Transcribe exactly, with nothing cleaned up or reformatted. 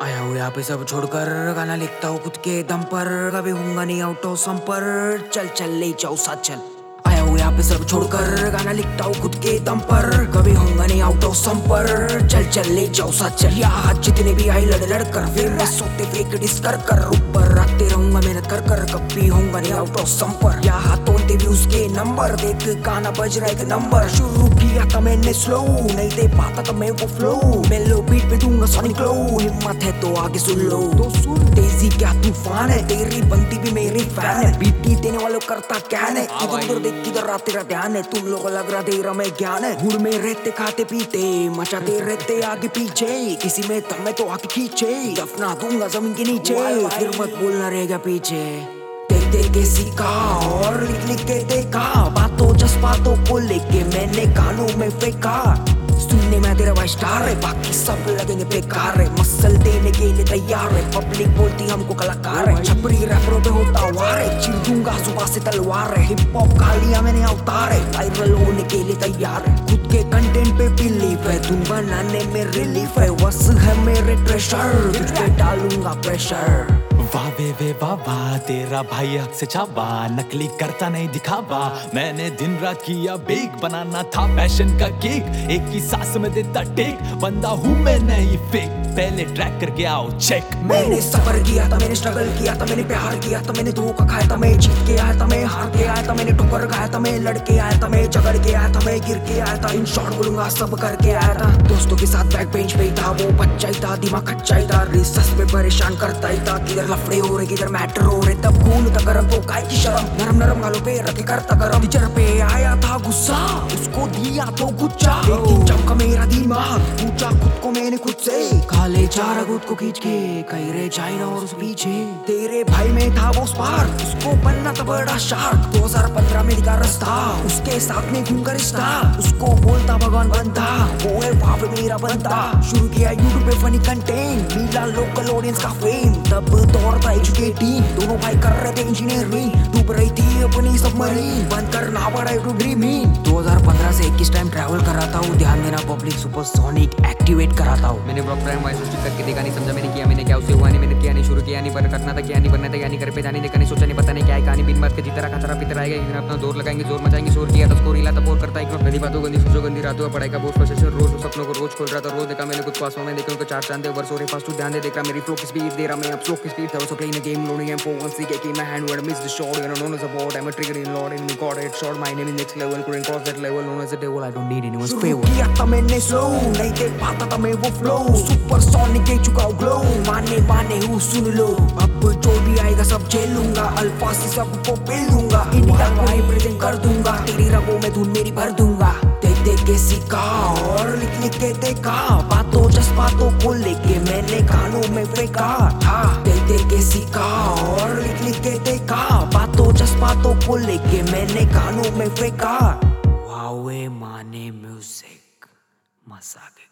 आया हूँ यहाँ पे सब छोड़कर, गाना लिखता हूँ खुद के दम पर, कभी हूँगा नहीं आउट ऑफ संपर, चल चल ले जाओ साथ चल। आया हूँ यहाँ पे सब छोड़कर, गाना लिखता हूँ खुद के दम पर, कभी होऊंगा नहीं आउट ऑफ संपर, चल चल ले जाओ साथ चल। यहाँ जितने भी आई लड़ लड़ कर, फेमस होते फेक डिस कर कर, ऊपर रखते रहूंगा मेहनत कर कर, कभी होऊंगा नहीं आउट ऑफ संपर। यहाँ तोड़ते भी उसके नंबर, देख गाना बज रहा है नंबर, शुरू किया था मैंने स्लो, नहीं दे पाता तो मैं वो फ्लो, मेलो बीट पे दूंगा सॉनिक ग्लो, हिम्मत है तो आगे सुन लो। तो सुन तेजी क्या तूफान है, तेरी बनती भी मेरी फैन है, बीटी देने वालों करता क्या है, इधर उधर देख किधर रहा तेरा ध्यान है, तुम लोगों लग रहा तेरा मैं ज्ञान है, हुड़ में रहते खाते पीते मचाते रहते आगे पीछे, किसी में दम है तो आगे खींचे, दफना दूंगा जमीन के नीचे, फिर मत बोलना रहेगा पीछे। देख देख के सीखा और लिख लिख के देखा, बातों जज्बातों को लेके मैंने कानों में फेंका, सुनने में तेरा भाई स्टार है, बाकी सब लगेंगे बेकार है, मसल देने के लिए तैयार है, पब्लिक बोलती हमको कलाकार है, छपरी रैपरों पे होता वार है, चीर दूंगा सुबह से तलवार है, हिप हॉप का लिया मैंने अवतार है, वायरल होने के लिए तैयार है, खुद के कंटेंट पे बिलीव है, तुम बनाने में रिलीफ है, वस है मेरे ट्रेशर, तुझ पे डालूंगा प्रेशर। वाह वे वे वाह वाह, तेरा भाई हक से छावा, नकली करता नहीं दिखावा, मैंने दिन रात किया बेक, बनाना था पैशन का केक, एक ही सांस में देता टेक, बंदा हूँ मैं नहीं फेक, पहले ट्रैक करके आओ चेक। मैंने सफर किया था, मैंने स्ट्रगल किया था, मैंने प्यार किया था, मैंने धोखा खाया था, मैं जीत के आया था, मैं हार के आया था, मैंने ठोकर खाया था, मैं लड़के आया था, मैं झगड़ के आया था, मैं गिर के आया था, इन शॉर्ट बोलूंगा सब करके आया था, दोस्तों के साथ बैक बेंच पे था, वो बच्चा ही था, दिमाग कच्चा ही था, रिसर्च में परेशान करता ही था, किधर लफड़े हो रहे किधर मैटर हो रहे, तब खून था गरम तो काय की शर्म, नरम नरम गालों पे रखे करता गरम, टीचर पे आया था गुस्सा, उसको दिया तो गुच्चा, एक दिन चमका मेरा दिमाग, पूछा खुद को मैंने खुद से, काले चारा खुद को खींच के कहीं रे चाइना और उस पीछे, तेरे भाई में था वो स्पार्क, उसको बनना था बड़ा शार्क, दो हज़ार पंद्रह में दिखा रास्ता, उसके साथ में घूम कर रिश्ता, उसको बोलता भगवान बनता, वो है वहां पे मेरा बनता, शुरू किया यूट्यूब पे फनी कंटेंट, मिला लोकल ऑडियंस का फेम, तब दौर था एजुकेटिंग, दोनों भाई कर रहे थे इंजीनियरिंग, डूब रही थी अपनी सबमरीन, बंद करना पड़ा यूट्यूब ड्रीमिंग, दो हज़ार पंद्रह से इक्कीस टाइम ट्रैवल कराता हूँ, ध्यान देना पब्लिक सुपरसोनिक एक्टिवेट कराता हूँ। मैंने ब्लॉक प्राइम वॉइस चेक करके देखा नहीं, समझा मैंने किया मैंने क्या, उसे हुआ नहीं, मैंने किया नहीं, शुरू किया नहीं, पर करना था क्या नहीं, बनना था क्या नहीं, कर पे जाने देखा नहीं, सोचा नहीं पता नहीं क्या है कहानी, बिन बात के जीता रखा तरह पितर आएगा, इतना अपना जोर लगाएंगे, जोर मचाएंगे, शोर किया था स्कोर हिला था, बोर करता है गंदी बातों गंदी सोचो गंदी रातों, पढ़ाई का बोझ प्रोसेसर रोज सपनों को रोज खोल रहा था, रोज देखा मैंने कुछ पास में, देखा उनको चार चांद वर्ष हो रहे फास्ट ध्यान दे, देख रहा मेरी फ्लो की स्पीड दे रहा मैं अब स्लो की स्पीड था, so playing the game loading M four one C K my hand word miss the shot, you know known as a bot, I'm a trigger in lord and got it shot, my name is next level, couldn't cross that level, known as a devil, I don't need anyone's favor। किया था मैंने slow, नहीं दे पाता था मैं वो flow, supersonic दे चुका हूँ ग्लो, माने माने हूँ सुन लो, अब जो भी आएगा सब झेलूंगा, अल्फा से सबको पेल दूंगा, इंडिया को रिप्रेजेंट कर दूंगा, तेरी रगों में धुन मेरी भर दूंगा, देख देख के सीखा और लिख लिख के देखा, बातों जज्बातों को लेके मैंने कानों में फेंका, देख देख के सीखा और लिख लिख के देखा, बातों जज्बातों को लेके मैंने कानों में फेंका। वावे माने म्यूजिक मजा